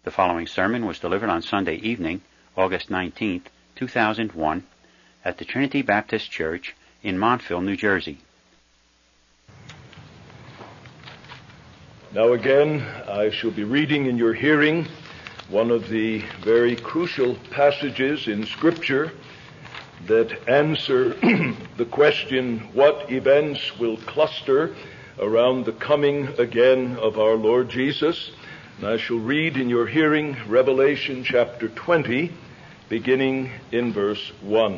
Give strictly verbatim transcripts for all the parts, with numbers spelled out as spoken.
The following sermon was delivered on Sunday evening, August nineteenth, two thousand one, at the Trinity Baptist Church in Montville, New Jersey. Now again, I shall be reading in your hearing one of the very crucial passages in Scripture that answer the question, what events will cluster around the coming again of our Lord Jesus? And I shall read in your hearing Revelation chapter twenty, beginning in verse one.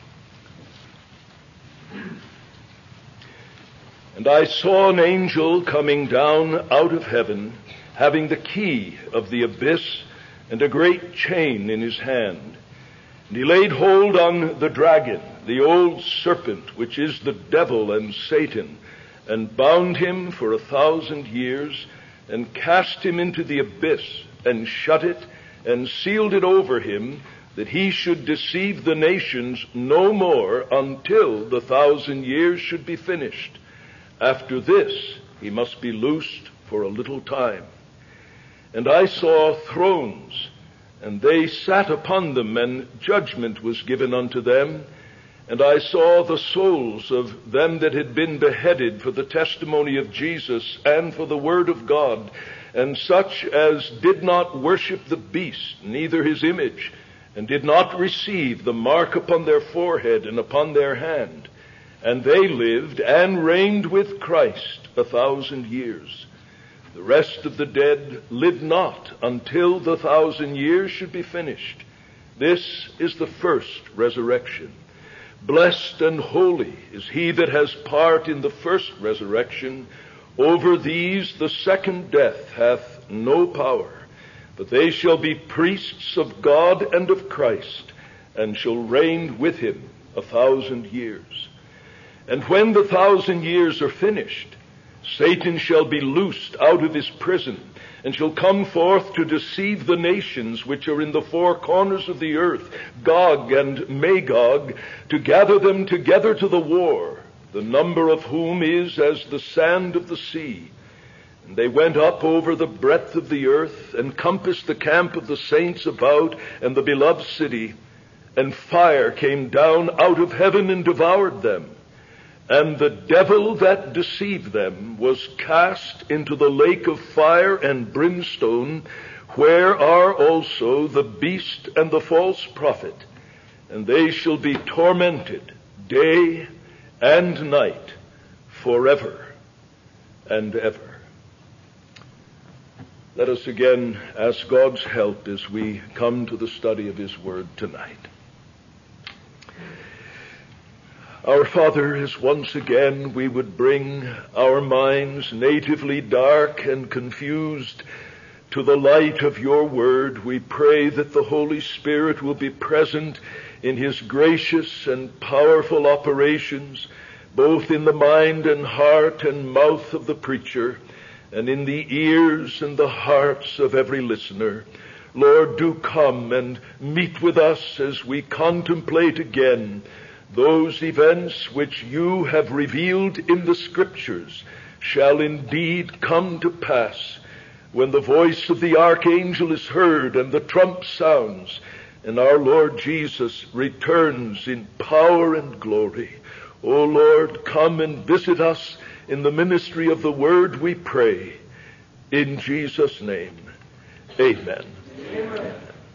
And I saw an angel coming down out of heaven, having the key of the abyss and a great chain in his hand. And he laid hold on the dragon, the old serpent, which is the devil and Satan, and bound him for a thousand years, and cast him into the abyss, and shut it, and sealed it over him, that he should deceive the nations no more until the thousand years should be finished. After this, he must be loosed for a little time. And I saw thrones, and they sat upon them, and judgment was given unto them. And I saw the souls of them that had been beheaded for the testimony of Jesus and for the word of God, and such as did not worship the beast, neither his image, and did not receive the mark upon their forehead and upon their hand. And they lived and reigned with Christ a thousand years. The rest of the dead lived not until the thousand years should be finished. This is the first resurrection. Blessed and holy is he that has part in the first resurrection. Over these the second death hath no power, but they shall be priests of God and of Christ, and shall reign with him a thousand years. And when the thousand years are finished, Satan shall be loosed out of his prison, and shall come forth to deceive the nations which are in the four corners of the earth, Gog and Magog, to gather them together to the war, the number of whom is as the sand of the sea. And they went up over the breadth of the earth, and compassed the camp of the saints about, and the beloved city. And fire came down out of heaven and devoured them. And the devil that deceived them was cast into the lake of fire and brimstone, where are also the beast and the false prophet. And they shall be tormented day and night forever and ever. Let us again ask God's help as we come to the study of his word tonight. Our Father, as once again we would bring our minds natively dark and confused to the light of your word, we pray that the Holy Spirit will be present in his gracious and powerful operations, both in the mind and heart and mouth of the preacher, and in the ears and the hearts of every listener. Lord, do come and meet with us as we contemplate again those events which you have revealed in the Scriptures shall indeed come to pass when the voice of the archangel is heard and the trump sounds, and our Lord Jesus returns in power and glory. O Lord, come and visit us in the ministry of the word, we pray. In Jesus' name, amen. Amen.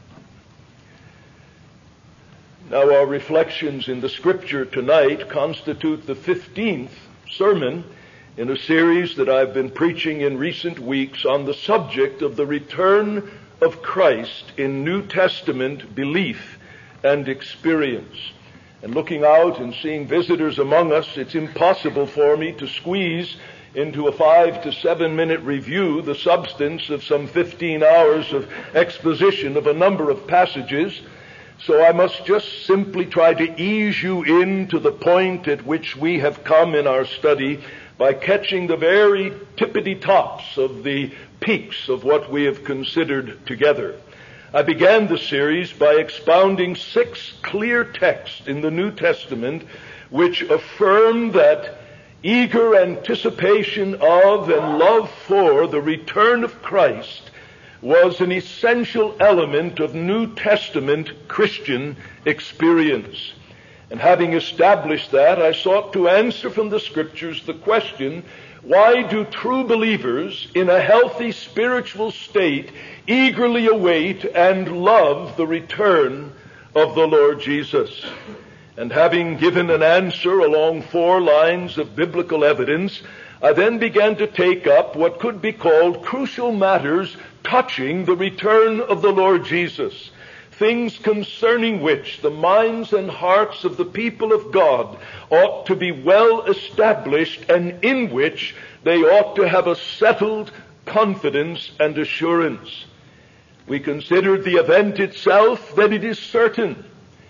Now, our reflections in the Scripture tonight constitute the fifteenth sermon in a series that I've been preaching in recent weeks on the subject of the return of Christ in New Testament belief and experience. And looking out and seeing visitors among us, it's impossible for me to squeeze into a five to seven minute review the substance of some fifteen hours of exposition of a number of passages. So I must just simply try to ease you in to the point at which we have come in our study by catching the very tippity tops of the peaks of what we have considered together. I began the series by expounding six clear texts in the New Testament which affirm that eager anticipation of and love for the return of Christ was an essential element of New Testament Christian experience. And having established that, I sought to answer from the Scriptures the question, why do true believers in a healthy spiritual state eagerly await and love the return of the Lord Jesus? And having given an answer along four lines of biblical evidence, I then began to take up what could be called crucial matters touching the return of the Lord Jesus, things concerning which the minds and hearts of the people of God ought to be well established and in which they ought to have a settled confidence and assurance. We considered the event itself, that it is certain.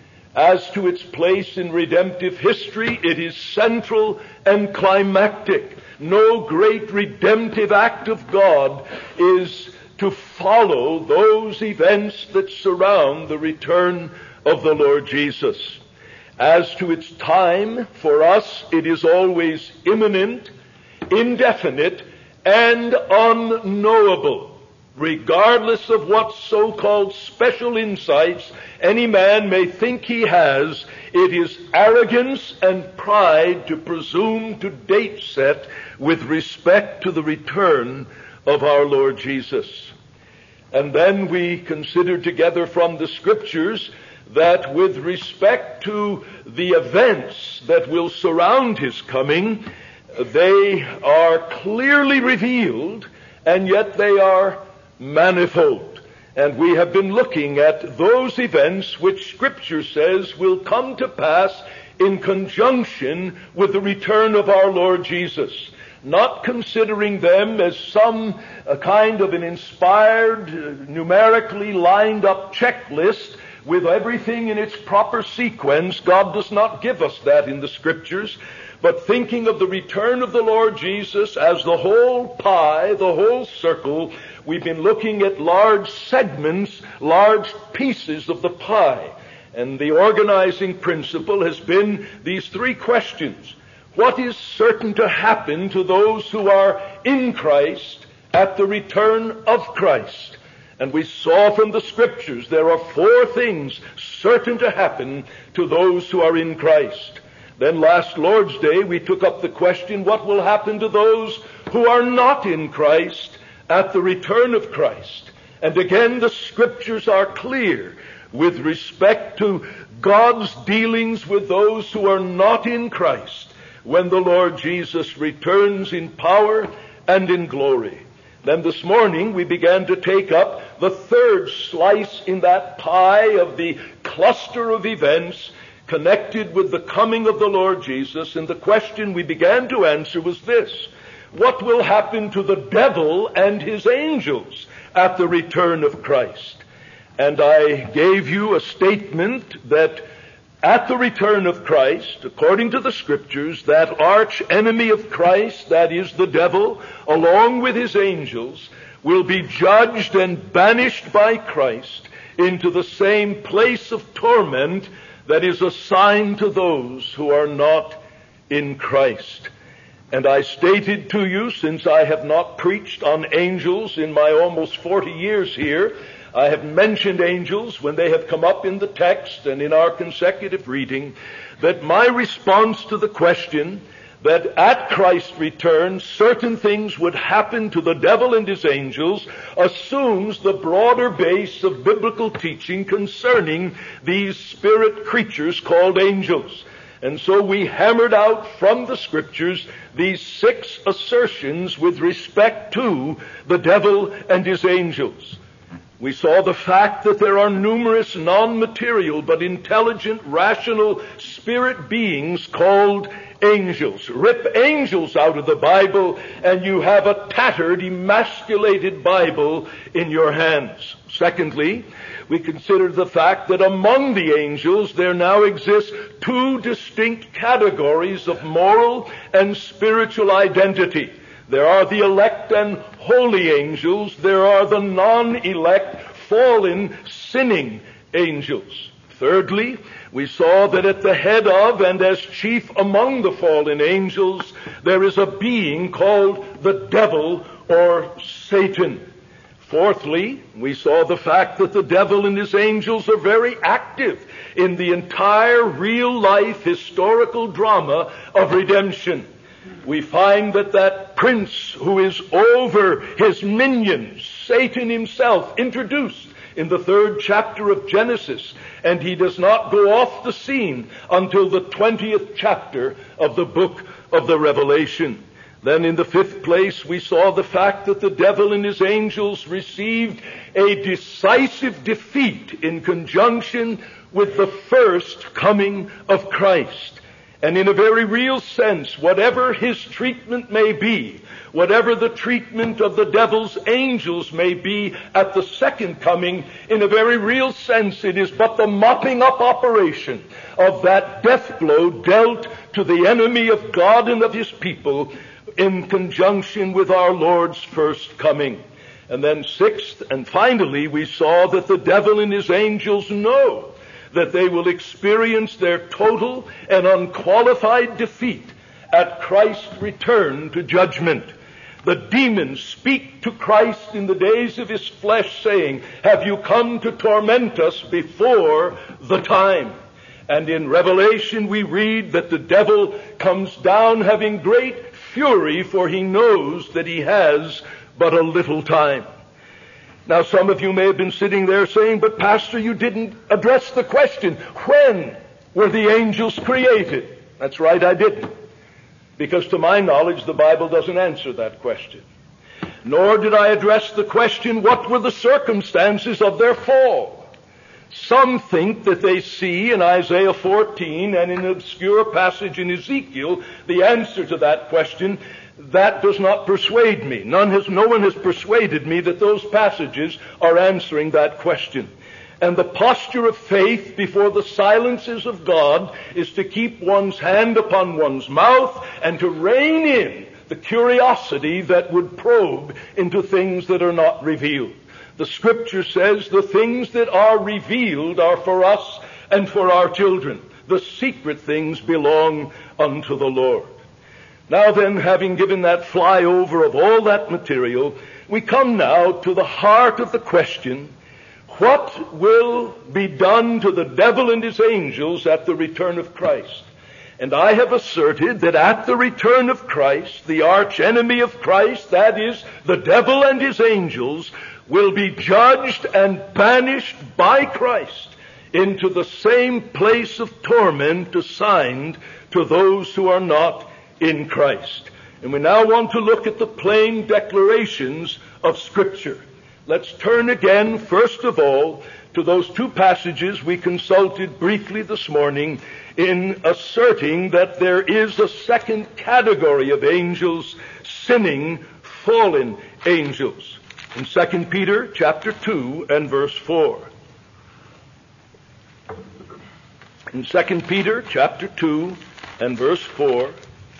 As to its place in redemptive history, it is central and climactic. No great redemptive act of God is to follow those events that surround the return of the Lord Jesus. As to its time, for us, it is always imminent, indefinite, and unknowable. Regardless of what so-called special insights any man may think he has, it is arrogance and pride to presume to date set with respect to the return of our Lord Jesus. And then we considered together from the Scriptures that with respect to the events that will surround his coming, they are clearly revealed, and yet they are manifold. And we have been looking at those events which Scripture says will come to pass in conjunction with the return of our Lord Jesus, not considering them as some a kind of an inspired, uh, numerically lined up checklist with everything in its proper sequence. God does not give us that in the Scriptures. But thinking of the return of the Lord Jesus as the whole pie, the whole circle, we've been looking at large segments, large pieces of the pie. And the organizing principle has been these three questions. What is certain to happen to those who are in Christ at the return of Christ? And we saw from the Scriptures there are four things certain to happen to those who are in Christ. Then last Lord's Day we took up the question, what will happen to those who are not in Christ at the return of Christ? And again the Scriptures are clear with respect to God's dealings with those who are not in Christ when the Lord Jesus returns in power and in glory. Then this morning we began to take up the third slice in that pie of the cluster of events connected with the coming of the Lord Jesus, and the question we began to answer was this: what will happen to the devil and his angels at the return of Christ? And I gave you a statement that at the return of Christ, according to the Scriptures, that arch enemy of Christ, that is the devil, along with his angels, will be judged and banished by Christ into the same place of torment that is assigned to those who are not in Christ. And I stated to you, since I have not preached on angels in my almost forty years here, I have mentioned angels when they have come up in the text and in our consecutive reading, that my response to the question that at Christ's return certain things would happen to the devil and his angels assumes the broader base of biblical teaching concerning these spirit creatures called angels. And so we hammered out from the Scriptures these six assertions with respect to the devil and his angels. We saw the fact that there are numerous non-material but intelligent, rational spirit beings called angels. Rip angels out of the Bible and you have a tattered, emasculated Bible in your hands. Secondly, we consider the fact that among the angels there now exist two distinct categories of moral and spiritual identity. There are the elect and holy angels. There are the non-elect, fallen, sinning angels. Thirdly, we saw that at the head of and as chief among the fallen angels, there is a being called the devil or Satan. Fourthly, we saw the fact that the devil and his angels are very active in the entire real-life historical drama of redemption. We find that that prince who is over his minions, Satan himself, introduced in the third chapter of Genesis, and he does not go off the scene until the twentieth chapter of the book of the Revelation. Then in the fifth place, we saw the fact that the devil and his angels received a decisive defeat in conjunction with the first coming of Christ. And in a very real sense, whatever his treatment may be, whatever the treatment of the devil's angels may be at the second coming, in a very real sense, it is but the mopping up operation of that death blow dealt to the enemy of God and of his people in conjunction with our Lord's first coming. And then sixth and finally, we saw that the devil and his angels know that they will experience their total and unqualified defeat at Christ's return to judgment. The demons speak to Christ in the days of his flesh, saying, "Have you come to torment us before the time?" And in Revelation we read that the devil comes down having great fury, for he knows that he has but a little time. Now, some of you may have been sitting there saying, "But Pastor, you didn't address the question, when were the angels created?" That's right, I didn't. Because to my knowledge, the Bible doesn't answer that question. Nor did I address the question, what were the circumstances of their fall? Some think that they see in Isaiah fourteen and in an obscure passage in Ezekiel the answer to that question. That does not persuade me. None has, no one has persuaded me that those passages are answering that question. And the posture of faith before the silences of God is to keep one's hand upon one's mouth and to rein in the curiosity that would probe into things that are not revealed. The Scripture says the things that are revealed are for us and for our children. The secret things belong unto the Lord. Now then, having given that flyover of all that material, we come now to the heart of the question, what will be done to the devil and his angels at the return of Christ? And I have asserted that at the return of Christ, the arch enemy of Christ, that is, the devil and his angels, will be judged and banished by Christ into the same place of torment assigned to those who are not in Christ. And we now want to look at the plain declarations of Scripture. Let's turn again, first of all, to those two passages we consulted briefly this morning in asserting that there is a second category of angels, sinning, fallen angels. In Second Peter chapter two and verse four. In Second Peter chapter two and verse four,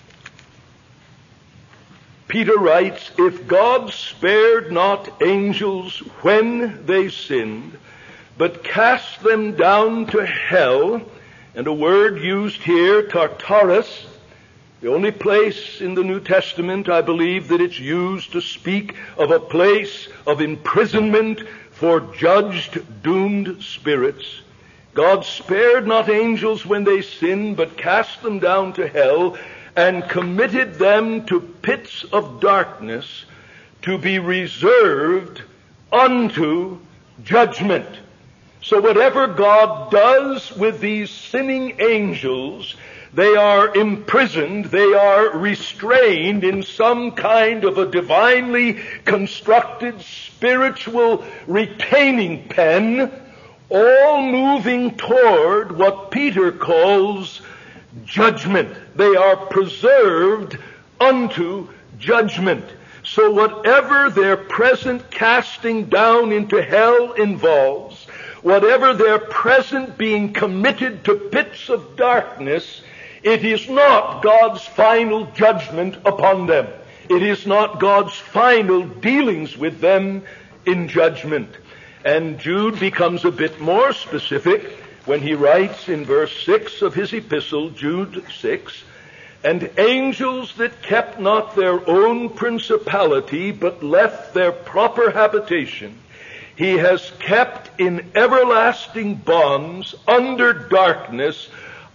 Peter writes, "If God spared not angels when they sinned, but cast them down to hell," and a word used here, Tartarus, the only place in the New Testament, I believe, that it's used to speak of a place of imprisonment for judged, doomed spirits. God spared not angels when they sinned, but cast them down to hell, and committed them to pits of darkness to be reserved unto judgment. So whatever God does with these sinning angels, they are imprisoned, they are restrained in some kind of a divinely constructed spiritual retaining pen, all moving toward what Peter calls judgment. They are preserved unto judgment. So whatever their present casting down into hell involves, whatever their present being committed to pits of darkness, it is not God's final judgment upon them. It is not God's final dealings with them in judgment. And Jude becomes a bit more specific when he writes in verse six of his epistle, Jude six, and angels that kept not their own principality, but left their proper habitation, he has kept in everlasting bonds under darkness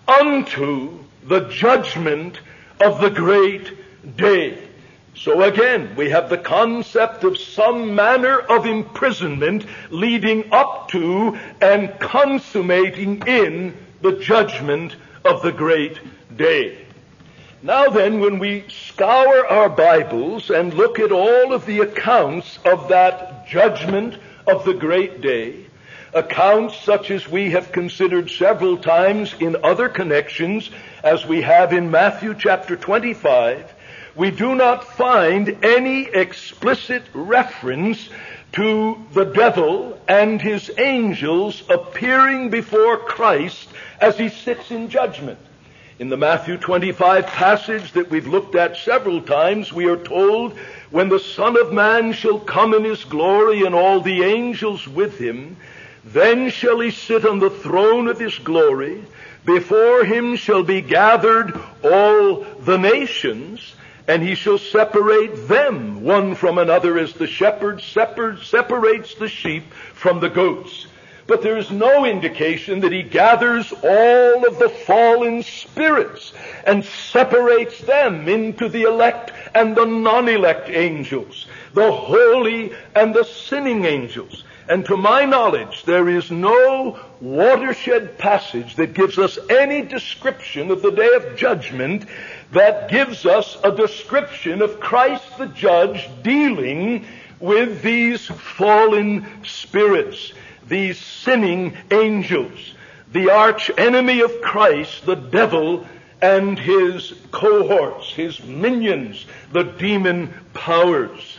unto the judgment of the great day. So again, we have the concept of some manner of imprisonment leading up to and consummating in the judgment of the great day. Now then, when we scour our Bibles and look at all of the accounts of that judgment of the great day, accounts such as we have considered several times in other connections, as we have in Matthew chapter twenty-five, we do not find any explicit reference to the devil and his angels appearing before Christ as he sits in judgment. In the Matthew twenty-five passage that we've looked at several times, we are told, when the Son of Man shall come in his glory and all the angels with him, then shall he sit on the throne of his glory. Before him shall be gathered all the nations, and he shall separate them one from another as the shepherd separates the sheep from the goats. But there is no indication that he gathers all of the fallen spirits and separates them into the elect and the non-elect angels, the holy and the sinning angels. And to my knowledge, there is no watershed passage that gives us any description of the day of judgment that gives us a description of Christ the judge dealing with these fallen spirits, these sinning angels, the arch enemy of Christ, the devil, and his cohorts, his minions, the demon powers.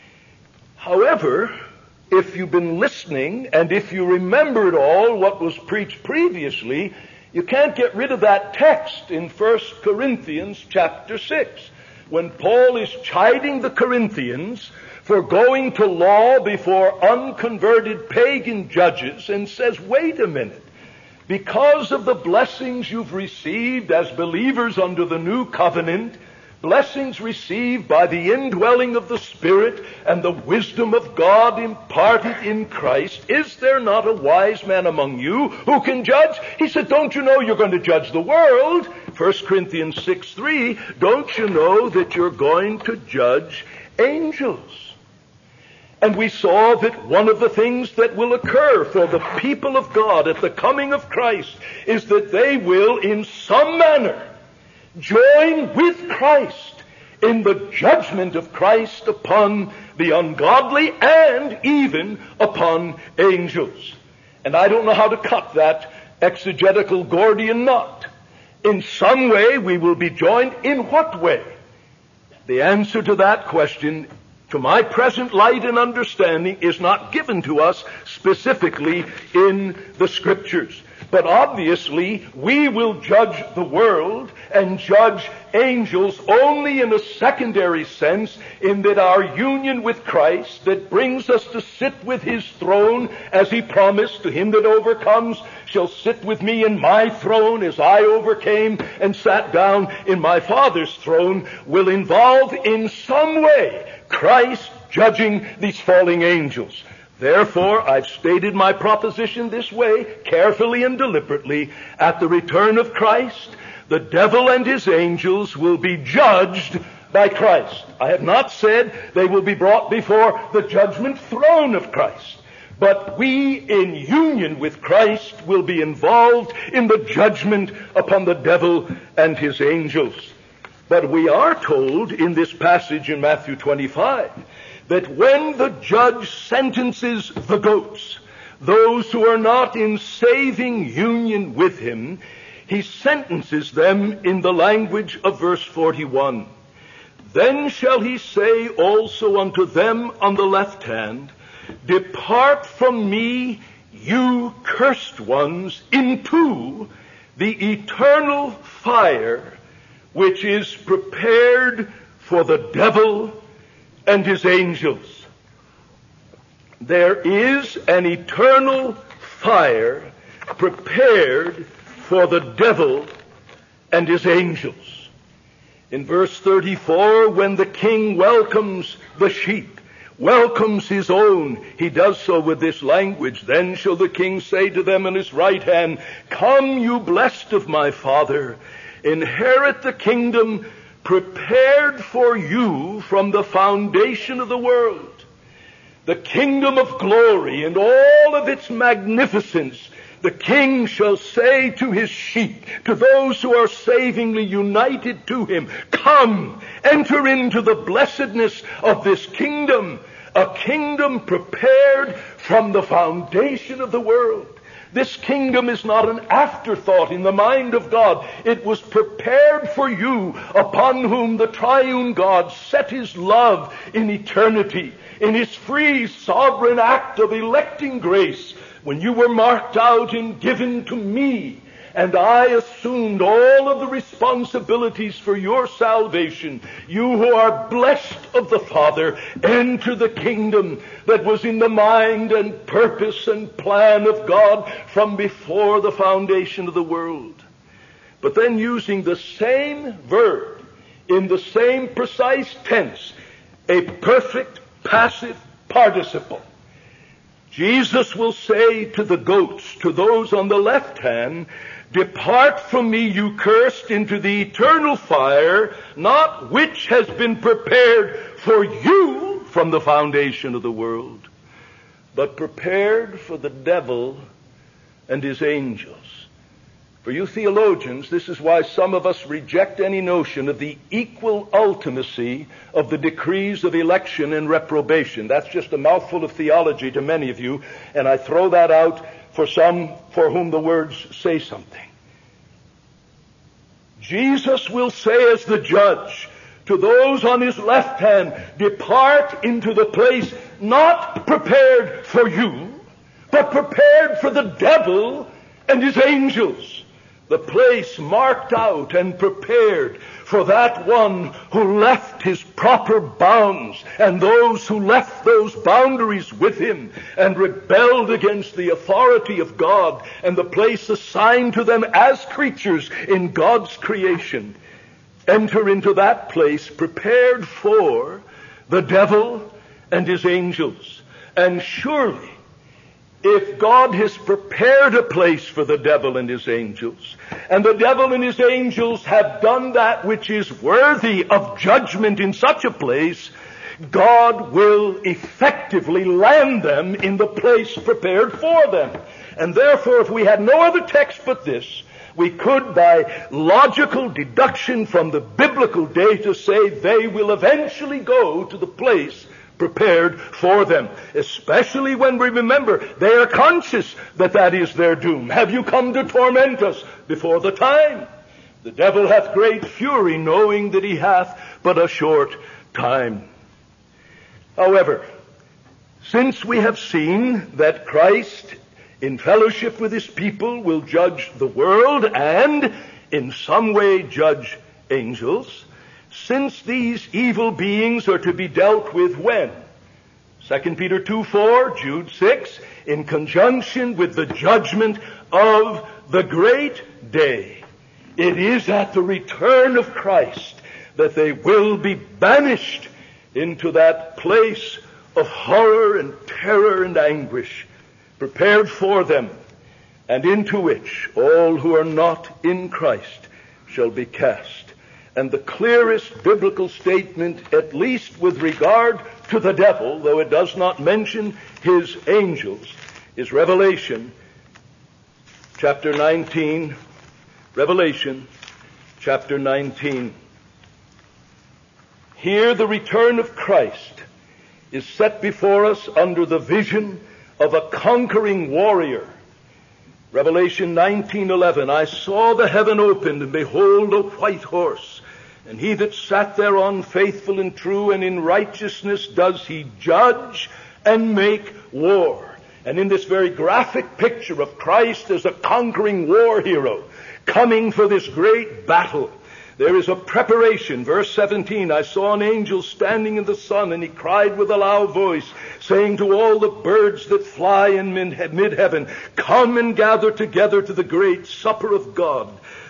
However, if you've been listening, and if you remembered all what was preached previously, you can't get rid of that text in First Corinthians chapter six, when Paul is chiding the Corinthians for going to law before unconverted pagan judges, and says, wait a minute, because of the blessings you've received as believers under the new covenant, blessings received by the indwelling of the Spirit and the wisdom of God imparted in Christ, is there not a wise man among you who can judge? He said, don't you know you're going to judge the world? First Corinthians six three, don't you know that you're going to judge angels? And we saw that one of the things that will occur for the people of God at the coming of Christ is that they will, in some manner, join with Christ in the judgment of Christ upon the ungodly and even upon angels. And I don't know how to cut that exegetical Gordian knot. In some way we will be joined. In what way? The answer to that question, to my present light and understanding, is not given to us specifically in the Scriptures. But obviously, we will judge the world and judge angels only in a secondary sense, in that our union with Christ that brings us to sit with his throne, as he promised, to him that overcomes shall sit with me in my throne as I overcame and sat down in my Father's throne, will involve in some way Christ judging these falling angels. Therefore, I've stated my proposition this way, carefully and deliberately. At the return of Christ, the devil and his angels will be judged by Christ. I have not said they will be brought before the judgment throne of Christ. But we, in union with Christ, will be involved in the judgment upon the devil and his angels. But we are told in this passage in Matthew twenty-five that when the judge sentences the goats, those who are not in saving union with him, he sentences them in the language of verse forty-one. Then shall he say also unto them on the left hand, depart from me, you cursed ones, into the eternal fire which is prepared for the devil and his angels. There is an eternal fire prepared for the devil and his angels. In verse thirty-four, when the king welcomes the sheep, welcomes his own, he does so with this language. Then shall the king say to them on his right hand, Come, you blessed of my Father, inherit the kingdom prepared for you from the foundation of the world. The kingdom of glory and all of its magnificence, the king shall say to his sheep, to those who are savingly united to him, Come, enter into the blessedness of this kingdom, a kingdom prepared from the foundation of the world. This kingdom is not an afterthought in the mind of God. It was prepared for you, upon whom the triune God set his love in eternity, in his free sovereign act of electing grace, when you were marked out and given to me, and I assumed all of the responsibilities for your salvation. You who are blessed of the Father, enter the kingdom that was in the mind and purpose and plan of God from before the foundation of the world. But then using the same verb in the same precise tense, a perfect passive participle. Jesus will say to the goats, to those on the left hand, Depart from me, you cursed, into the eternal fire, not which has been prepared for you from the foundation of the world, but prepared for the devil and his angels. For you theologians, this is why some of us reject any notion of the equal ultimacy of the decrees of election and reprobation. That's just a mouthful of theology to many of you, and I throw that out for some for whom the words say something. Jesus will say as the judge to those on his left hand, Depart into the place not prepared for you, but prepared for the devil and his angels. The place marked out and prepared for that one who left his proper bounds and those who left those boundaries with him and rebelled against the authority of God and the place assigned to them as creatures in God's creation. Enter into that place prepared for the devil and his angels. And surely, if God has prepared a place for the devil and his angels, and the devil and his angels have done that which is worthy of judgment in such a place, God will effectively land them in the place prepared for them. And therefore, if we had no other text but this, we could, by logical deduction from the biblical data, say they will eventually go to the place prepared for them, especially when we remember they are conscious that that is their doom. Have you come to torment us before the time? The devil hath great fury, knowing that he hath but a short time. However, since we have seen that Christ, in fellowship with his people, will judge the world and in some way judge angels, since these evil beings are to be dealt with when? Second Peter two four, Jude six, in conjunction with the judgment of the great day. It is at the return of Christ that they will be banished into that place of horror and terror and anguish prepared for them, and into which all who are not in Christ shall be cast. And the clearest biblical statement, at least with regard to the devil, though it does not mention his angels, is Revelation chapter nineteen. Revelation chapter nineteen. Here the return of Christ is set before us under the vision of a conquering warrior. Revelation nineteen eleven. I saw the heaven opened, and behold a white horse. And he that sat thereon, faithful and true, and in righteousness does he judge and make war. And in this very graphic picture of Christ as a conquering war hero, coming for this great battle, there is a preparation. Verse seventeen, I saw an angel standing in the sun, and he cried with a loud voice, saying to all the birds that fly in mid-heaven, Come and gather together to the great supper of God,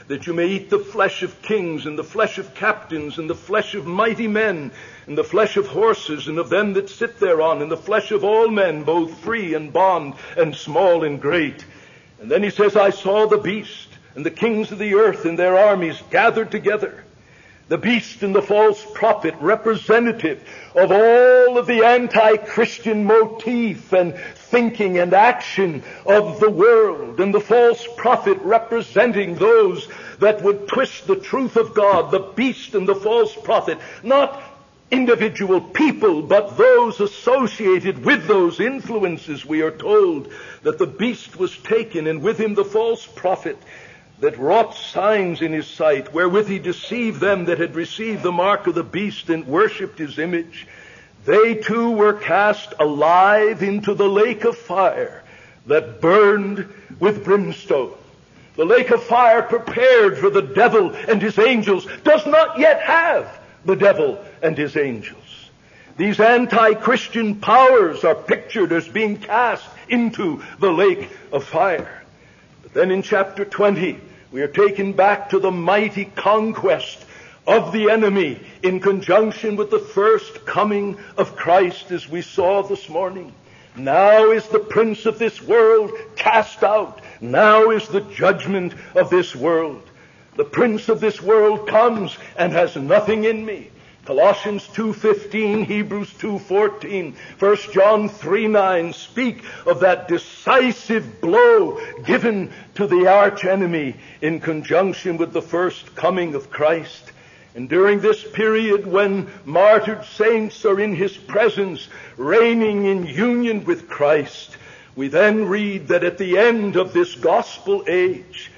that you may eat the flesh of kings, and the flesh of captains, and the flesh of mighty men, and the flesh of horses, and of them that sit thereon, and the flesh of all men, both free and bond, and small and great. And then he says, I saw the beast, and the kings of the earth and their armies gathered together. The beast and the false prophet, representative of all of the anti-Christian motif and thinking and action of the world, and the false prophet representing those that would twist the truth of God. The beast and the false prophet, not individual people, but those associated with those influences. We are told that the beast was taken, and with him the false prophet, that wrought signs in his sight, wherewith he deceived them that had received the mark of the beast and worshipped his image. They too were cast alive into the lake of fire that burned with brimstone. The lake of fire prepared for the devil and his angels does not yet have the devil and his angels. These anti-Christian powers are pictured as being cast into the lake of fire. But then in chapter twenty, we are taken back to the mighty conquest of the enemy in conjunction with the first coming of Christ, as we saw this morning. Now is the prince of this world cast out. Now is the judgment of this world. The prince of this world comes and has nothing in me. Colossians two fifteen, Hebrews two fourteen, First John three nine speak of that decisive blow given to the archenemy in conjunction with the first coming of Christ. And during this period when martyred saints are in his presence, reigning in union with Christ, we then read that at the end of this gospel age,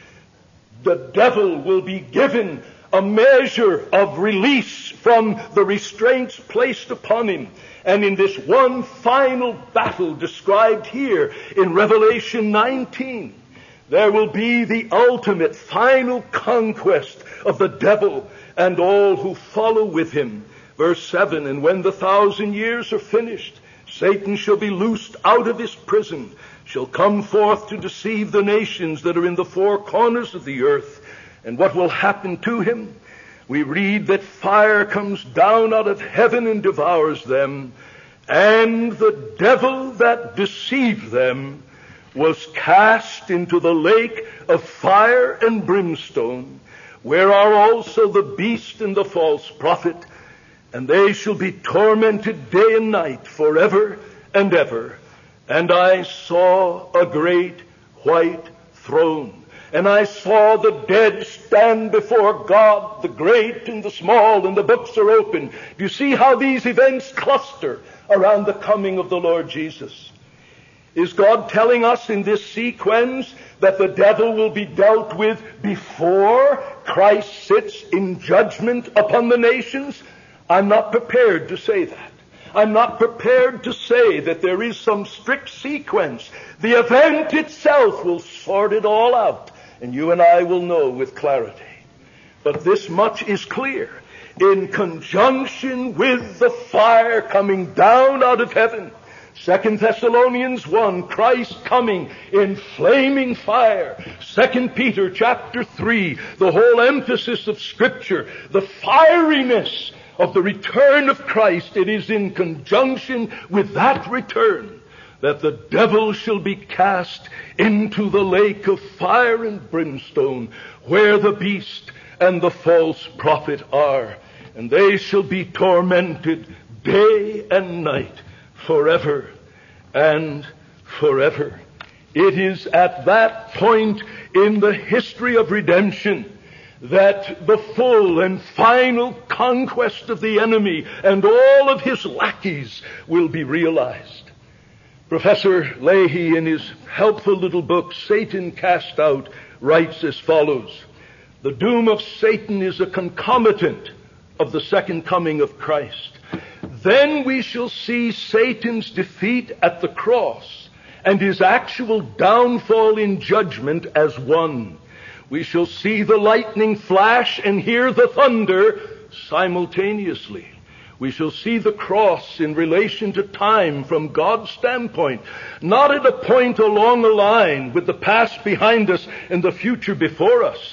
the devil will be given a measure of release from the restraints placed upon him. And in this one final battle described here in Revelation nineteen, there will be the ultimate final conquest of the devil and all who follow with him. Verse seven, and when the thousand years are finished, Satan shall be loosed out of his prison, shall come forth to deceive the nations that are in the four corners of the earth. And what will happen to him? We read that fire comes down out of heaven and devours them, and the devil that deceived them was cast into the lake of fire and brimstone, where are also the beast and the false prophet, and they shall be tormented day and night forever and ever. And I saw a great white throne, and I saw the dead stand before God, the great and the small, and the books are open. Do you see how these events cluster around the coming of the Lord Jesus? Is God telling us in this sequence that the devil will be dealt with before Christ sits in judgment upon the nations? I'm not prepared to say that. I'm not prepared to say that there is some strict sequence. The event itself will sort it all out, and you and I will know with clarity. But this much is clear. In conjunction with the fire coming down out of heaven, Second Thessalonians one, Christ coming in flaming fire. Second Peter chapter three, the whole emphasis of Scripture, the fieriness of the return of Christ. It is in conjunction with that return that the devil shall be cast into the lake of fire and brimstone, where the beast and the false prophet are. And they shall be tormented day and night, forever and forever. It is at that point in the history of redemption that the full and final conquest of the enemy and all of his lackeys will be realized. Professor Leahy, in his helpful little book, Satan Cast Out, writes as follows: the doom of Satan is a concomitant of the second coming of Christ. Then we shall see Satan's defeat at the cross and his actual downfall in judgment as one. We shall see the lightning flash and hear the thunder simultaneously. We shall see the cross in relation to time from God's standpoint, not at a point along a line with the past behind us and the future before us,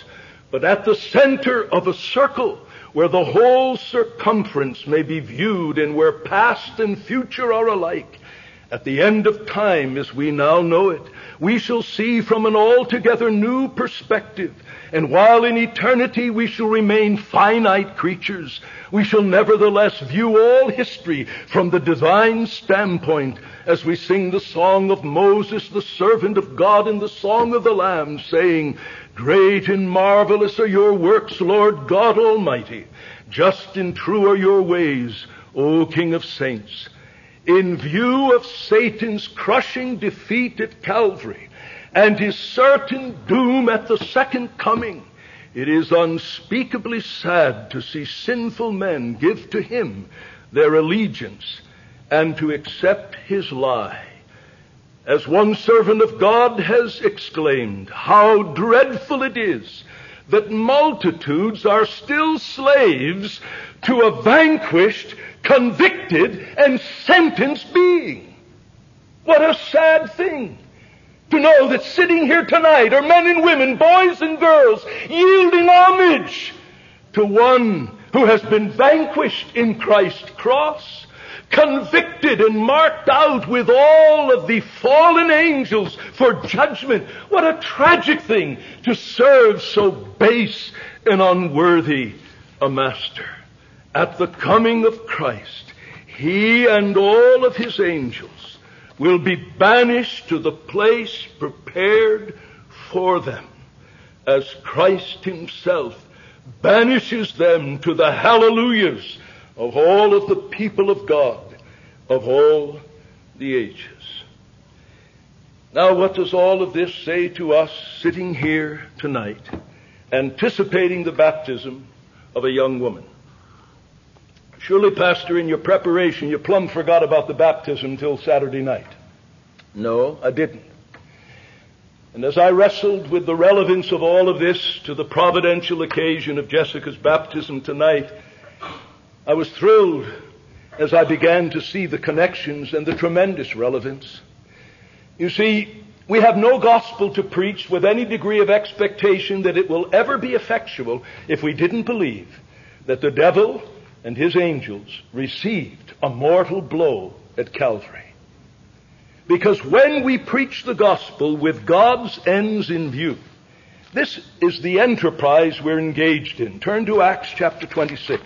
but at the center of a circle where the whole circumference may be viewed and where past and future are alike. At the end of time, as we now know it, we shall see from an altogether new perspective. And while in eternity we shall remain finite creatures, we shall nevertheless view all history from the divine standpoint, as we sing the song of Moses, the servant of God, and the song of the Lamb, saying, "Great and marvelous are your works, Lord God Almighty. Just and true are your ways, O King of saints." In view of Satan's crushing defeat at Calvary and his certain doom at the second coming, it is unspeakably sad to see sinful men give to him their allegiance and to accept his lie. As one servant of God has exclaimed, "How dreadful it is that multitudes are still slaves to a vanquished, convicted, and sentenced being." What a sad thing to know that sitting here tonight are men and women, boys and girls, yielding homage to one who has been vanquished in Christ's cross, convicted and marked out with all of the fallen angels for judgment. What a tragic thing to serve so base and unworthy a master. At the coming of Christ, he and all of his angels will be banished to the place prepared for them, as Christ himself banishes them to the hallelujahs of all of the people of God of all the ages. Now, what does all of this say to us sitting here tonight, anticipating the baptism of a young woman? Surely, Pastor, in your preparation, you plumb forgot about the baptism till Saturday night. No, I didn't. And as I wrestled with the relevance of all of this to the providential occasion of Jessica's baptism tonight, I was thrilled as I began to see the connections and the tremendous relevance. You see, we have no gospel to preach with any degree of expectation that it will ever be effectual if we didn't believe that the devil and his angels received a mortal blow at Calvary. Because when we preach the gospel with God's ends in view, this is the enterprise we're engaged in. Turn to Acts chapter twenty-six,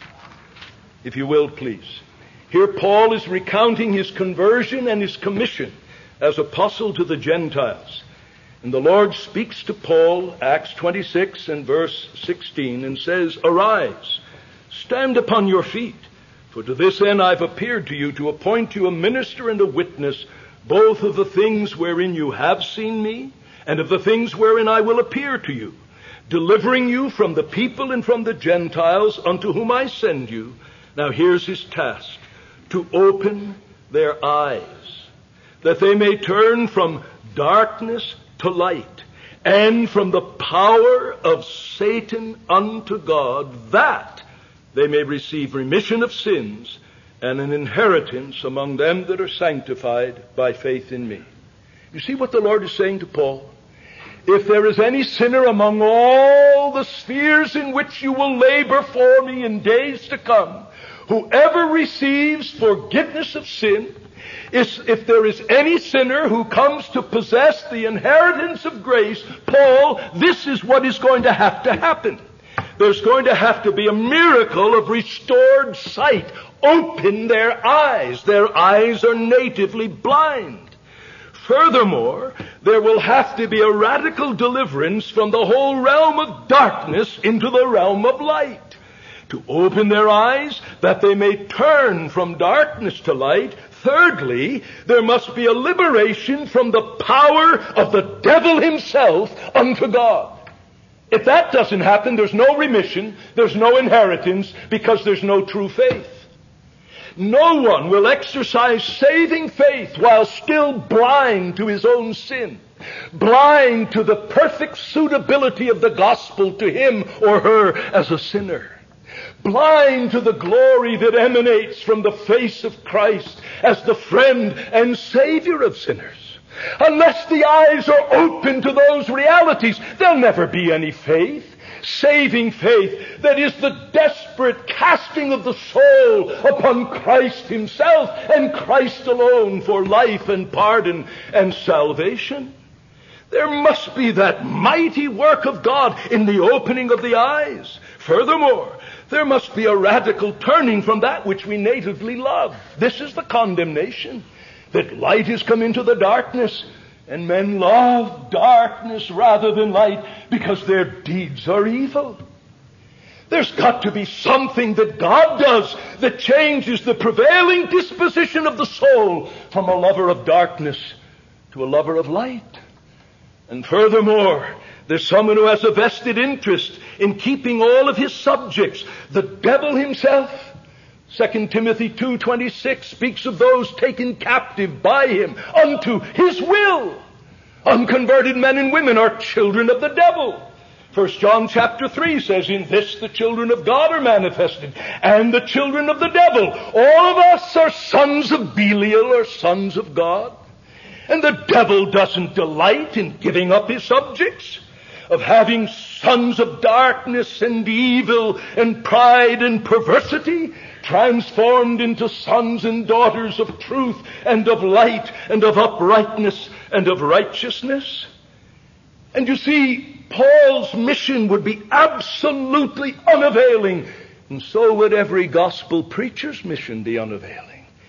if you will, please. Here Paul is recounting his conversion and his commission as apostle to the Gentiles. And the Lord speaks to Paul, Acts twenty-six and verse sixteen, and says, "Arise, stand upon your feet, for to this end I've appeared to you, to appoint you a minister and a witness, both of the things wherein you have seen me, and of the things wherein I will appear to you, delivering you from the people and from the Gentiles unto whom I send you." Now here's his task: to open their eyes, that they may turn from darkness to light, and from the power of Satan unto God, that they may receive remission of sins and an inheritance among them that are sanctified by faith in me. You see what the Lord is saying to Paul? If there is any sinner among all the spheres in which you will labor for me in days to come, whoever receives forgiveness of sin, is, if there is any sinner who comes to possess the inheritance of grace, Paul, this is what is going to have to happen. There's going to have to be a miracle of restored sight. Open their eyes. Their eyes are natively blind. Furthermore, there will have to be a radical deliverance from the whole realm of darkness into the realm of light. To open their eyes that they may turn from darkness to light. Thirdly, there must be a liberation from the power of the devil himself unto God. If that doesn't happen, there's no remission, there's no inheritance, because there's no true faith. No one will exercise saving faith while still blind to his own sin, blind to the perfect suitability of the gospel to him or her as a sinner, blind to the glory that emanates from the face of Christ as the friend and Savior of sinners. Unless the eyes are open to those realities, there'll never be any faith. saving faith that is the desperate casting of the soul upon Christ himself and Christ alone for life and pardon and salvation. There must be that mighty work of God in the opening of the eyes. Furthermore, there must be a radical turning from that which we natively love. This is the condemnation, that light is come into the darkness, and men love darkness rather than light because their deeds are evil. There's got to be something that God does that changes the prevailing disposition of the soul from a lover of darkness to a lover of light. And furthermore, there's someone who has a vested interest in keeping all of his subjects. The devil himself. Second Timothy two twenty-six speaks of those taken captive by him unto his will. Unconverted men and women are children of the devil. First John chapter three says, in this the children of God are manifested, and the children of the devil. All of us are sons of Belial, or sons of God. And the devil doesn't delight in giving up his subjects, of having sons of darkness and evil and pride and perversity transformed into sons and daughters of truth and of light and of uprightness and of righteousness. And you see, Paul's mission would be absolutely unavailing, and so would every gospel preacher's mission be unavailing,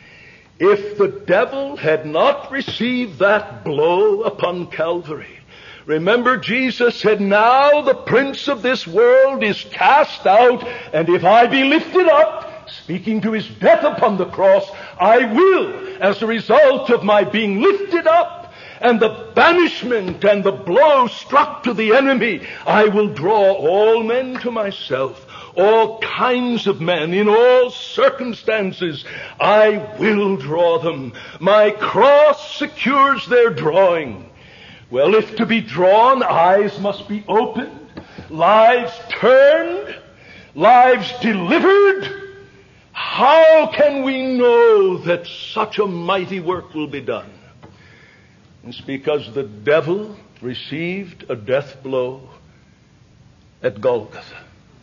if the devil had not received that blow upon Calvary. Remember, Jesus said, now the prince of this world is cast out, and if I be lifted up, speaking to his death upon the cross, I will, as a result of my being lifted up and the banishment and the blow struck to the enemy, I will draw all men to myself. All kinds of men, in all circumstances, I will draw them. My cross secures their drawing. Well, if to be drawn, eyes must be opened, lives turned, lives delivered. How can we know that such a mighty work will be done? It's because the devil received a death blow at Golgotha.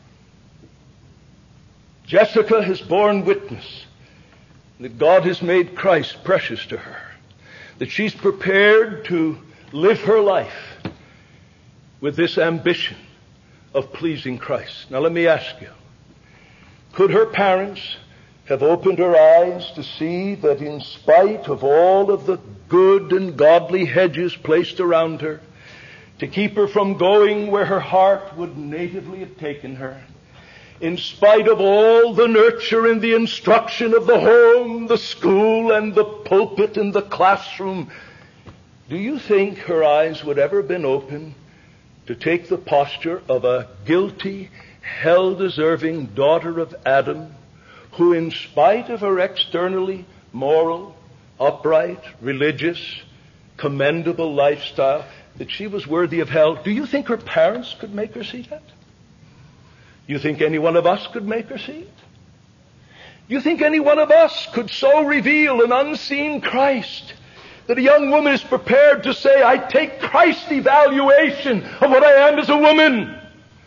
Jessica has borne witness that God has made Christ precious to her, that she's prepared to live her life with this ambition of pleasing Christ. Now let me ask you, could her parents have opened her eyes to see that in spite of all of the good and godly hedges placed around her to keep her from going where her heart would natively have taken her, in spite of all the nurture and the instruction of the home, the school, and the pulpit and the classroom, do you think her eyes would ever have been open to take the posture of a guilty, hell-deserving daughter of Adam, who in spite of her externally moral, upright, religious, commendable lifestyle, that she was worthy of hell? Do you think her parents could make her see that? You think any one of us could make her see it? You think any one of us could so reveal an unseen Christ that a young woman is prepared to say, I take Christ's evaluation of what I am as a woman.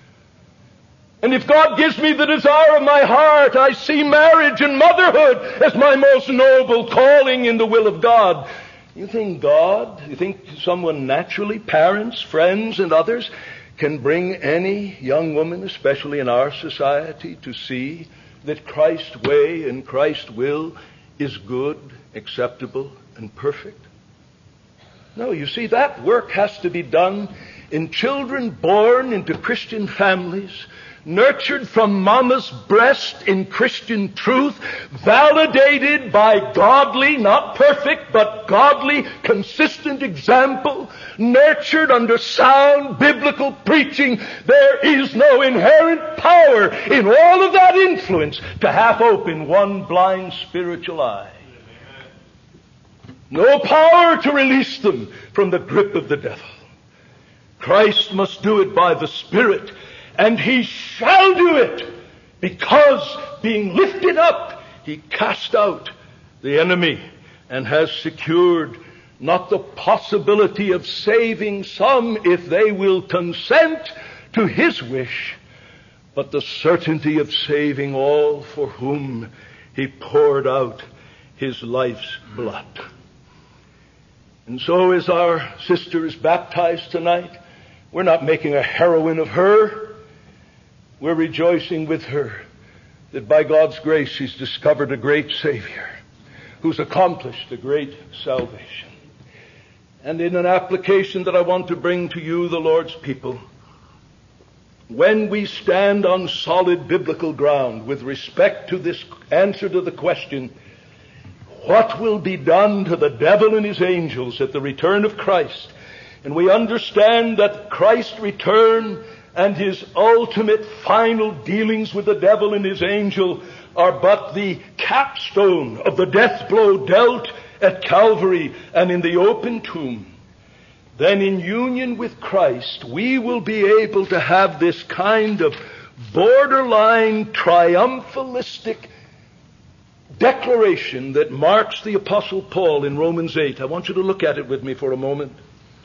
And if God gives me the desire of my heart, I see marriage and motherhood as my most noble calling in the will of God. You think God, you think someone naturally, parents, friends, and others, can bring any young woman, especially in our society, to see that Christ's way and Christ's will is good, acceptable, and perfect? No, you see, that work has to be done in children born into Christian families, nurtured from mama's breast in Christian truth, validated by godly, not perfect, but godly, consistent example, nurtured under sound biblical preaching. There is no inherent power in all of that influence to half open one blind spiritual eye. No power to release them from the grip of the devil. Christ must do it by the Spirit, and he shall do it, because being lifted up, he cast out the enemy and has secured not the possibility of saving some if they will consent to his wish, but the certainty of saving all for whom he poured out his life's blood. And so as our sister is baptized tonight, we're not making a heroine of her. We're rejoicing with her that by God's grace she's discovered a great Savior who's accomplished a great salvation. And in an application that I want to bring to you, the Lord's people, when we stand on solid biblical ground with respect to this answer to the question, what will be done to the devil and his angels at the return of Christ? And we understand that Christ's return and his ultimate final dealings with the devil and his angel are but the capstone of the death blow dealt at Calvary and in the open tomb. Then in union with Christ, we will be able to have this kind of borderline triumphalistic declaration that marks the Apostle Paul in Romans eight. I want you to look at it with me for a moment.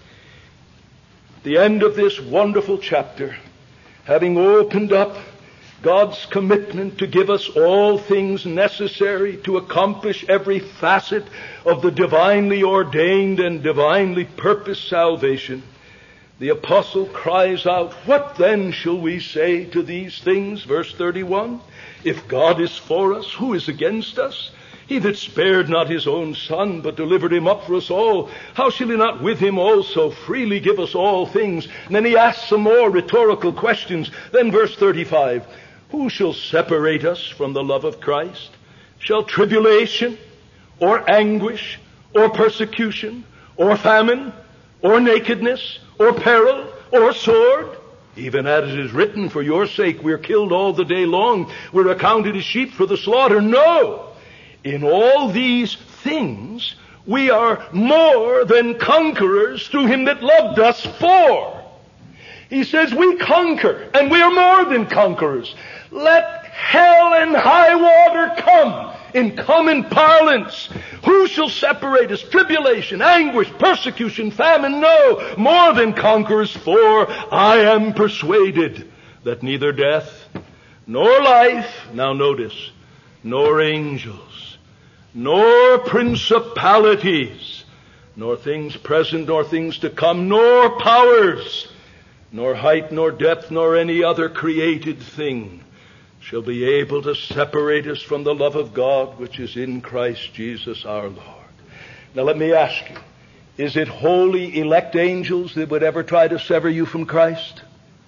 At the end of this wonderful chapter, having opened up God's commitment to give us all things necessary to accomplish every facet of the divinely ordained and divinely purposed salvation, the apostle cries out, "What then shall we say to these things?" Verse thirty-one, "If God is for us, who is against us? He that spared not his own son, but delivered him up for us all, how shall he not with him also freely give us all things?" And then he asks some more rhetorical questions. Then verse thirty-five, "Who shall separate us from the love of Christ? Shall tribulation, or anguish, or persecution, or famine, or nakedness, or peril, or sword? Even as it is written, for your sake we are killed all the day long. We're accounted as sheep for the slaughter." No! In all these things we are more than conquerors through him that loved us. For he says we conquer, and we are more than conquerors. Let hell and high water come. In common parlance, who shall separate us? Tribulation, anguish, persecution, famine? No, more than conquerors. For I am persuaded that neither death, nor life, now notice, nor angels, nor principalities, nor things present, nor things to come, nor powers, nor height, nor depth, nor any other created thing shall be able to separate us from the love of God which is in Christ Jesus our Lord. Now let me ask you, is it holy elect angels that would ever try to sever you from Christ?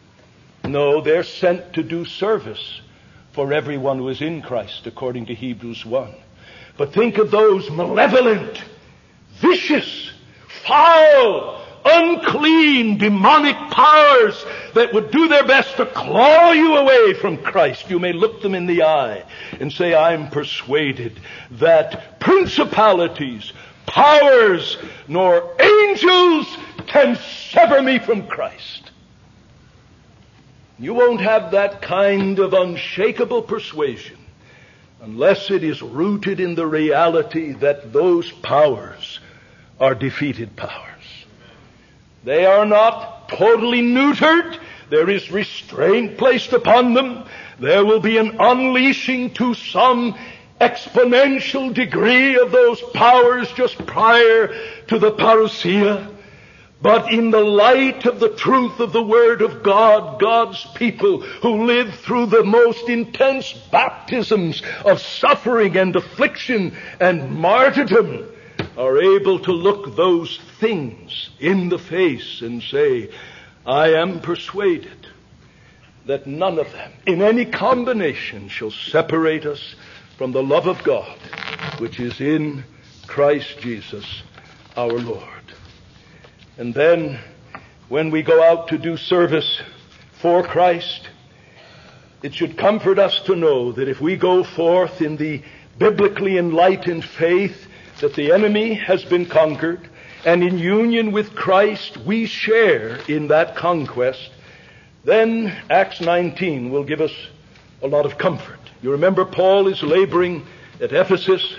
No, they're sent to do service for everyone who is in Christ, according to Hebrews one. But think of those malevolent, vicious, foul, unclean, demonic powers that would do their best to claw you away from Christ. You may look them in the eye and say, "I'm persuaded that principalities, powers, nor angels can sever me from Christ." You won't have that kind of unshakable persuasion unless it is rooted in the reality that those powers are defeated powers. They are not totally neutered. There is restraint placed upon them. There will be an unleashing to some exponential degree of those powers just prior to the parousia. But in the light of the truth of the Word of God, God's people who live through the most intense baptisms of suffering and affliction and martyrdom are able to look those things in the face and say, "I am persuaded that none of them in any combination shall separate us from the love of God which is in Christ Jesus our Lord." And then when we go out to do service for Christ, it should comfort us to know that if we go forth in the biblically enlightened faith that the enemy has been conquered, and in union with Christ we share in that conquest, then Acts nineteen will give us a lot of comfort. You remember Paul is laboring at Ephesus,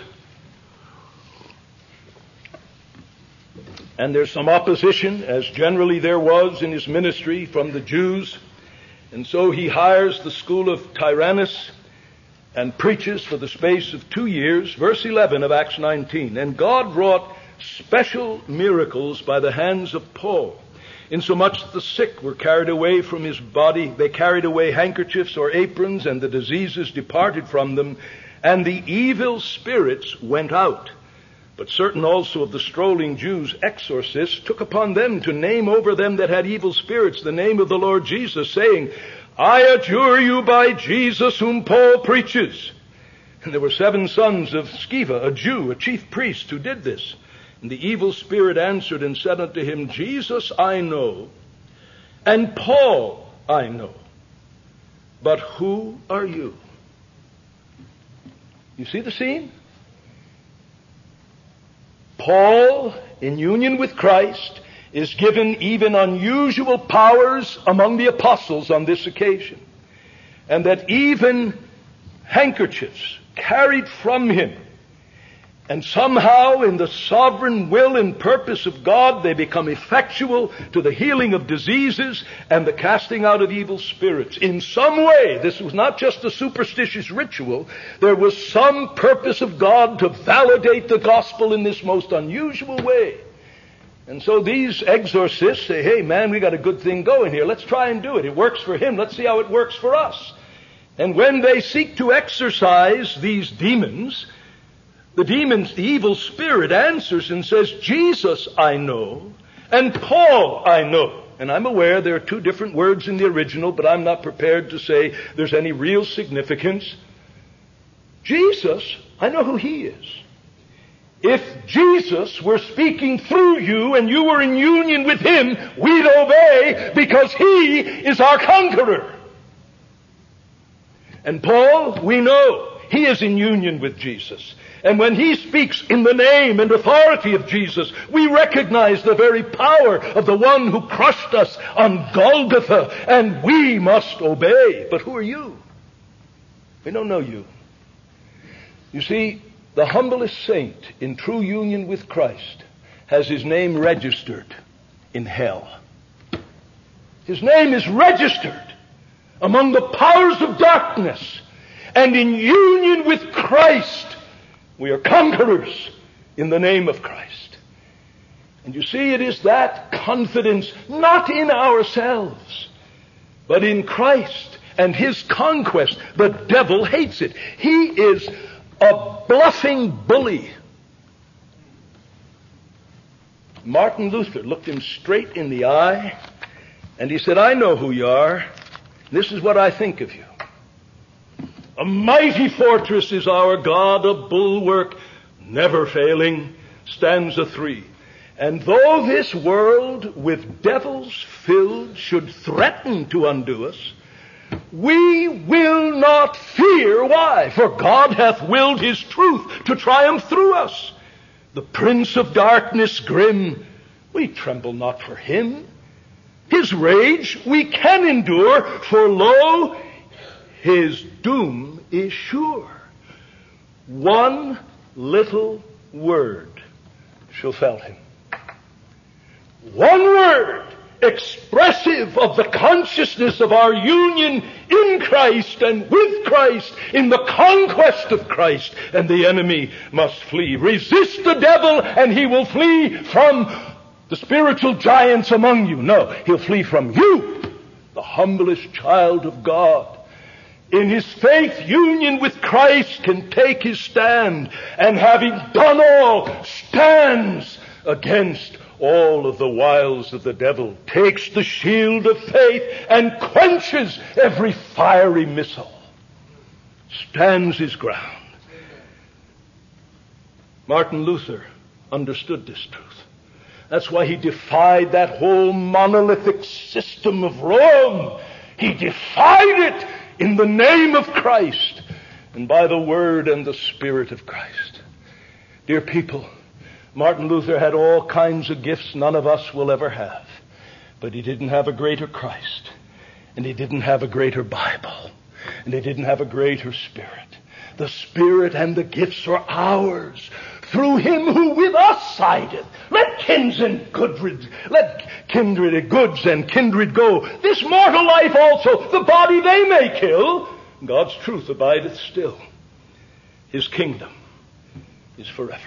and there's some opposition, as generally there was in his ministry, from the Jews. And so he hires the school of Tyrannus and preaches for the space of two years. Verse eleven of Acts nineteen. And God wrought special miracles by the hands of Paul, insomuch that the sick were carried away from his body. They carried away handkerchiefs or aprons, and the diseases departed from them, and the evil spirits went out. But certain also of the strolling Jews, exorcists, took upon them to name over them that had evil spirits the name of the Lord Jesus, saying, I adjure you by Jesus whom Paul preaches. And there were seven sons of Sceva, a Jew, a chief priest, who did this. And the evil spirit answered and said unto him, Jesus I know, and Paul I know, but who are you? You see the scene? Paul, in union with Christ, is given even unusual powers among the apostles on this occasion. And that even handkerchiefs carried from him, and somehow in the sovereign will and purpose of God, they become effectual to the healing of diseases and the casting out of evil spirits. In some way, this was not just a superstitious ritual. There was some purpose of God to validate the gospel in this most unusual way. And so these exorcists say, hey man, we got a good thing going here. Let's try and do it. It works for him. Let's see how it works for us. And when they seek to exorcise these demons, the demons, the evil spirit answers and says, Jesus I know, and Paul I know. And I'm aware there are two different words in the original, but I'm not prepared to say there's any real significance. Jesus, I know who he is. If Jesus were speaking through you and you were in union with him, we'd obey because he is our conqueror. And Paul, we know he is in union with Jesus. And when he speaks in the name and authority of Jesus, we recognize the very power of the one who crushed us on Golgotha, and we must obey. But who are you? We don't know you. You see, the humblest saint in true union with Christ has his name registered in hell. His name is registered among the powers of darkness. And in union with Christ, we are conquerors in the name of Christ. And you see, it is that confidence, not in ourselves, but in Christ and his conquest. The devil hates it. He is a bluffing bully. Martin Luther looked him straight in the eye, and he said, I know who you are. This is what I think of you. A mighty fortress is our God, a bulwark never failing. Stanza three. And though this world with devils filled should threaten to undo us, we will not fear. Why? For God hath willed his truth to triumph through us. The prince of darkness grim, we tremble not for him. His rage we can endure, for lo, his doom is sure. One little word shall fell him. One word expressive of the consciousness of our union in Christ and with Christ in the conquest of Christ, and the enemy must flee. Resist the devil and he will flee from the spiritual giants among you. No, he'll flee from you, the humblest child of God. In his faith union with Christ can take his stand, and having done all, stands against all of the wiles of the devil, takes the shield of faith and quenches every fiery missile, stands his ground. Martin Luther understood this truth. That's why he defied that whole monolithic system of Rome. He defied it in the name of Christ and by the word and the Spirit of Christ. Dear people, Martin Luther had all kinds of gifts none of us will ever have. But he didn't have a greater Christ. And he didn't have a greater Bible. And he didn't have a greater Spirit. The Spirit and the gifts are ours through him who with us sideth. Let kins and kindred, let kindred goods and kindred go. This mortal life also, the body they may kill. God's truth abideth still. His kingdom is forever.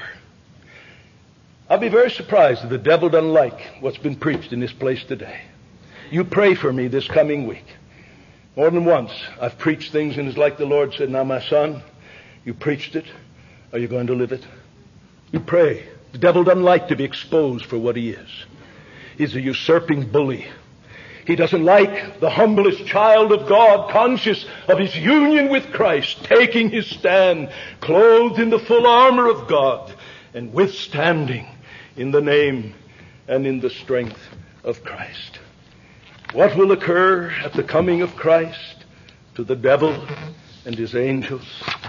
I'll be very surprised if the devil doesn't like what's been preached in this place today. You pray for me this coming week. More than once, I've preached things and it's like the Lord said, now my son, you preached it. Are you going to live it? You pray. The devil doesn't like to be exposed for what he is. He's a usurping bully. He doesn't like the humblest child of God, conscious of his union with Christ, taking his stand, clothed in the full armor of God, and withstanding in the name and in the strength of Christ. What will occur at the coming of Christ to the devil and his angels?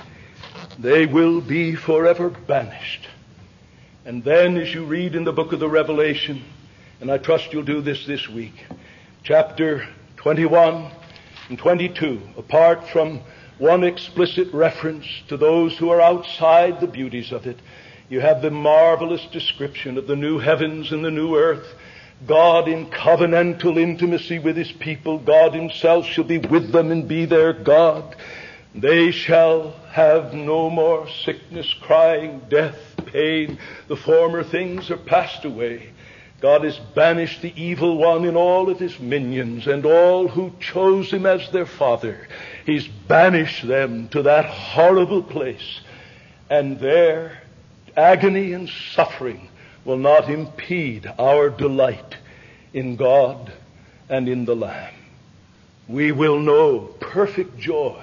They will be forever banished. And then, as you read in the book of the Revelation, and I trust you'll do this this week, chapter twenty-one and twenty-two, apart from one explicit reference to those who are outside the beauties of it, you have the marvelous description of the new heavens and the new earth. God in covenantal intimacy with his people. God himself shall be with them and be their God. They shall have no more sickness, crying, death, pain. The former things are passed away. God has banished the evil one and all of his minions and all who chose him as their father. He's banished them to that horrible place. And their agony and suffering will not impede our delight in God and in the Lamb. We will know perfect joy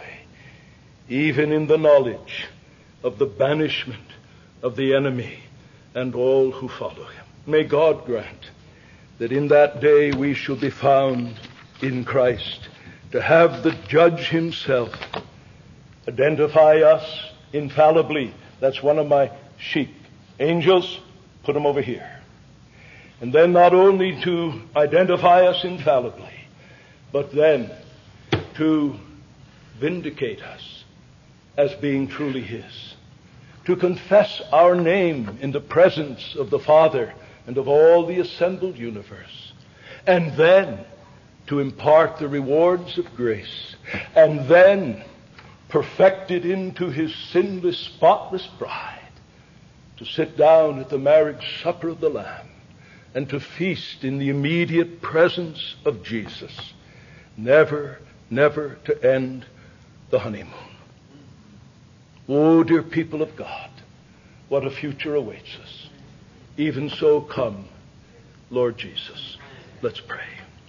even in the knowledge of the banishment of the enemy and all who follow him. May God grant that in that day we shall be found in Christ, to have the Judge himself identify us infallibly. That's one of my sheep. Angels, put them over here. And then not only to identify us infallibly, but then to vindicate us as being truly his. To confess our name in the presence of the Father and of all the assembled universe. And then to impart the rewards of grace. And then, perfected into his sinless, spotless bride, to sit down at the marriage supper of the Lamb and to feast in the immediate presence of Jesus. Never, never to end the honeymoon. Oh, dear people of God, what a future awaits us. Even so, come, Lord Jesus. Let's pray.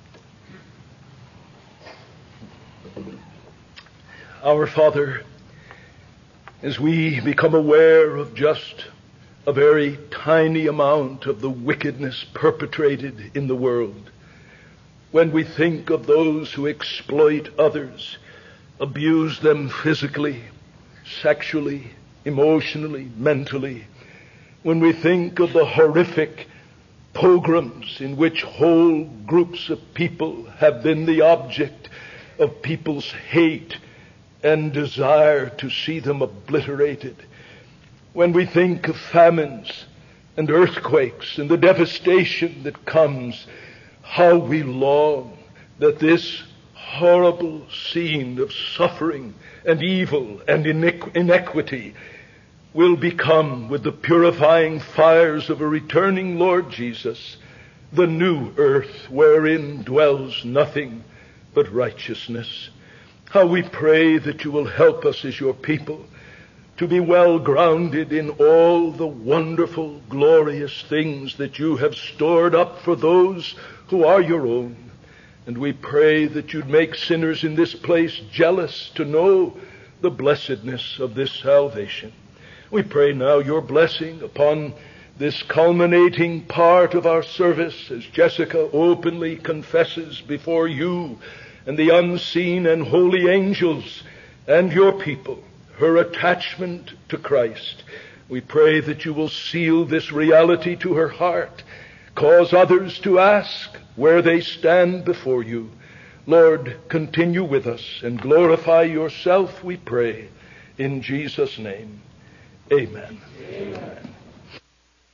Our Father, as we become aware of just a very tiny amount of the wickedness perpetrated in the world, when we think of those who exploit others, abuse them physically, sexually, emotionally, mentally, when we think of the horrific pogroms in which whole groups of people have been the object of people's hate and desire to see them obliterated, when we think of famines and earthquakes and the devastation that comes, how we long that this horrible scene of suffering and evil and iniqu- inequity will become, with the purifying fires of a returning Lord Jesus, the new earth wherein dwells nothing but righteousness. How we pray that you will help us as your people to be well grounded in all the wonderful, glorious things that you have stored up for those who are your own. And we pray that you'd make sinners in this place jealous to know the blessedness of this salvation. We pray now your blessing upon this culminating part of our service as Jessica openly confesses before you and the unseen and holy angels and your people her attachment to Christ. We pray that you will seal this reality to her heart, cause others to ask where they stand before you. Lord, continue with us and glorify yourself, we pray, in Jesus' name. Amen. Amen.